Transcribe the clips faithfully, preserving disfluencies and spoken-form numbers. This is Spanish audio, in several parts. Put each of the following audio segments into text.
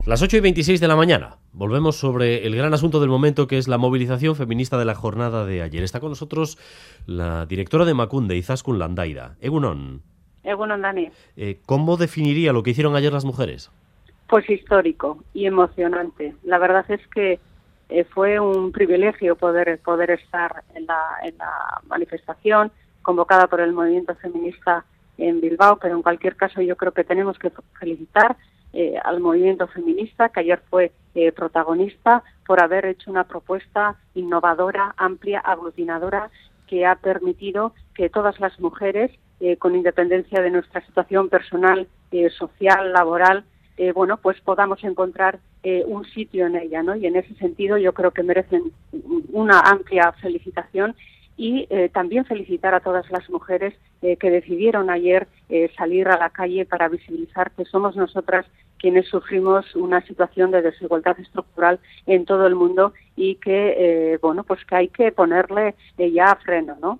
Las ocho y veintiséis de la mañana. Volvemos sobre el gran asunto del momento, que es la movilización feminista de la jornada de ayer. Está con nosotros la directora de Emakunde, Izaskun Landaida. Egunon. Egunon, Dani. Eh, ¿Cómo definiría lo que hicieron ayer las mujeres? Pues histórico y emocionante. La verdad es que eh, fue un privilegio poder poder estar en la, en la manifestación convocada por el movimiento feminista en Bilbao, pero en cualquier caso yo creo que tenemos que felicitar eh, al movimiento feminista, que ayer fue eh, protagonista, por haber hecho una propuesta innovadora, amplia, aglutinadora, que ha permitido que todas las mujeres, eh, con independencia de nuestra situación personal, eh, social, laboral, eh, bueno, pues podamos encontrar eh, un sitio en ella, ¿no? Y en ese sentido yo creo que merecen una amplia felicitación y eh, también felicitar a todas las mujeres eh, que decidieron ayer eh, salir a la calle para visibilizar que somos nosotras quienes sufrimos una situación de desigualdad estructural en todo el mundo y que, eh, bueno, pues que hay que ponerle eh, ya freno, ¿no?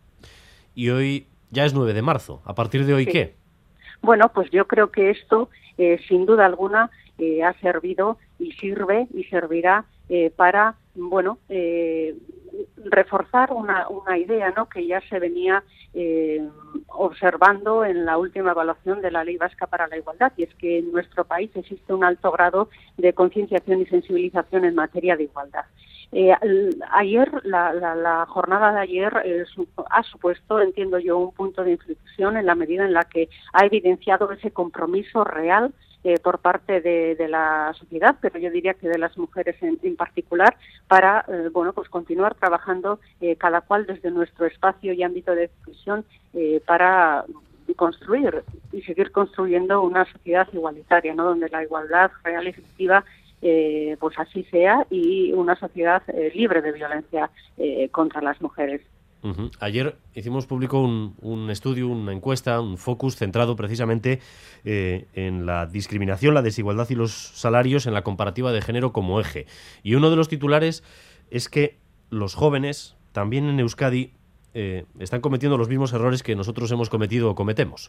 Y hoy ya es nueve de marzo. ¿A partir de hoy sí. qué? Bueno, pues yo creo que esto, eh, sin duda alguna, eh, ha servido y sirve y servirá eh, para, bueno, eh, reforzar una, una idea, ¿no?, que ya se venía eh, observando en la última evaluación de la Ley Vasca para la Igualdad, y es que en nuestro país existe un alto grado de concienciación y sensibilización en materia de igualdad. Eh, ayer, la, la, la jornada de ayer eh, su, ha supuesto, entiendo yo, un punto de inflexión en la medida en la que ha evidenciado ese compromiso real eh, por parte de, de la sociedad, pero yo diría que de las mujeres en, en particular, para eh, bueno, pues continuar trabajando eh, cada cual desde nuestro espacio y ámbito de decisión eh, para construir y seguir construyendo una sociedad igualitaria, ¿no?, donde la igualdad real y efectiva Eh, pues así sea, y una sociedad eh, libre de violencia eh, contra las mujeres. Uh-huh. Ayer hicimos público un, un estudio, una encuesta, un focus centrado precisamente eh, en la discriminación, la desigualdad y los salarios en la comparativa de género como eje. Y uno de los titulares es que los jóvenes, también en Euskadi, eh, están cometiendo los mismos errores que nosotros hemos cometido o cometemos.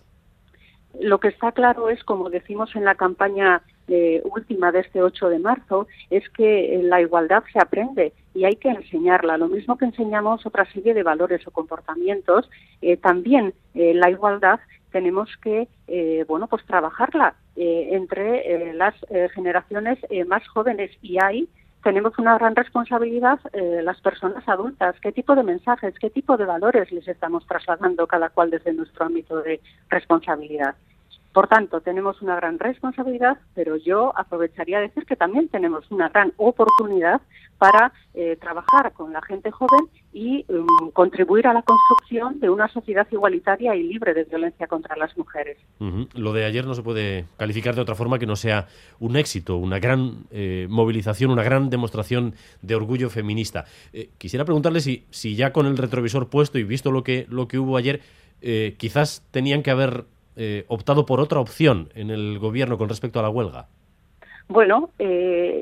Lo que está claro es, como decimos en la campaña eh, última de este ocho de marzo, es que eh, la igualdad se aprende y hay que enseñarla. Lo mismo que enseñamos otra serie de valores o comportamientos, eh, también eh, la igualdad tenemos que eh, bueno, pues trabajarla eh, entre eh, las eh, generaciones eh, más jóvenes, y ahí tenemos una gran responsabilidad eh, las personas adultas. ¿Qué tipo de mensajes, qué tipo de valores les estamos trasladando cada cual desde nuestro ámbito de responsabilidad? Por tanto, tenemos una gran responsabilidad, pero yo aprovecharía a decir que también tenemos una gran oportunidad para eh, trabajar con la gente joven y um, contribuir a la construcción de una sociedad igualitaria y libre de violencia contra las mujeres. Uh-huh. Lo de ayer no se puede calificar de otra forma que no sea un éxito, una gran eh, movilización, una gran demostración de orgullo feminista. Eh, quisiera preguntarle si, si ya con el retrovisor puesto y visto lo que, lo que hubo ayer, eh, quizás tenían que haber Eh, optado por otra opción en el gobierno con respecto a la huelga. Bueno, eh,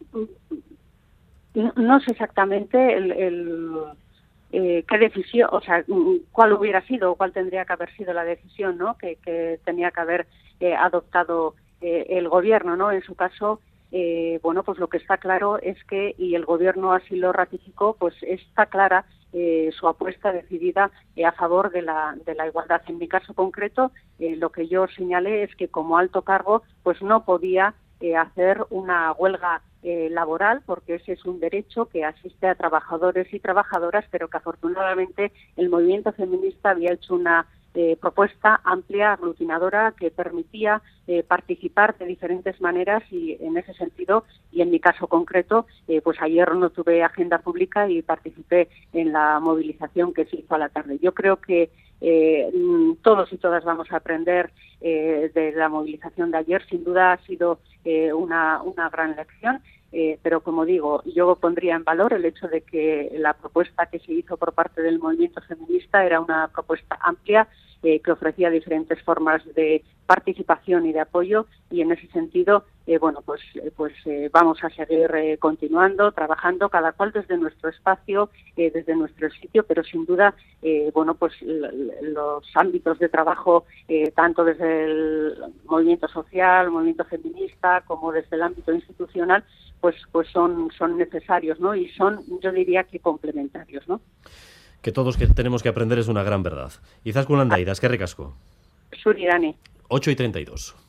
no, no sé exactamente el, el, eh, qué decisión, o sea, cuál hubiera sido o cuál tendría que haber sido la decisión, ¿no?, que, que tenía que haber eh, adoptado eh, el gobierno, ¿no? En su caso, eh, bueno, pues lo que está claro es que, y el gobierno así lo ratificó, pues está clara Eh, su apuesta decidida eh, a favor de la, de la igualdad. En mi caso concreto, eh, lo que yo señalé es que como alto cargo pues no podía eh, hacer una huelga eh, laboral, porque ese es un derecho que asiste a trabajadores y trabajadoras, pero que afortunadamente el movimiento feminista había hecho una Eh, propuesta amplia, aglutinadora, que permitía eh, participar de diferentes maneras, y en ese sentido, y en mi caso concreto, eh, pues ayer no tuve agenda pública y participé en la movilización que se hizo a la tarde. Yo creo que eh, todos y todas vamos a aprender eh, de la movilización de ayer. Sin duda ha sido eh, una, una gran lección. Eh, pero como digo, yo pondría en valor el hecho de que la propuesta que se hizo por parte del movimiento feminista era una propuesta amplia eh, que ofrecía diferentes formas de participación y de apoyo, y en ese sentido, eh, bueno, pues, pues eh, vamos a seguir eh, continuando, trabajando, cada cual desde nuestro espacio, eh, desde nuestro sitio, pero sin duda, eh, bueno, pues los ámbitos de trabajo, eh, tanto desde el movimiento social, el movimiento feminista, como desde el ámbito institucional, pues, pues son, son necesarios, ¿no? Y son, yo diría que complementarios, ¿no? Que todos que tenemos que aprender es una gran verdad. Izaskun Landaida, eskerrik asko. Zuri, Dani. ocho y treinta y dos.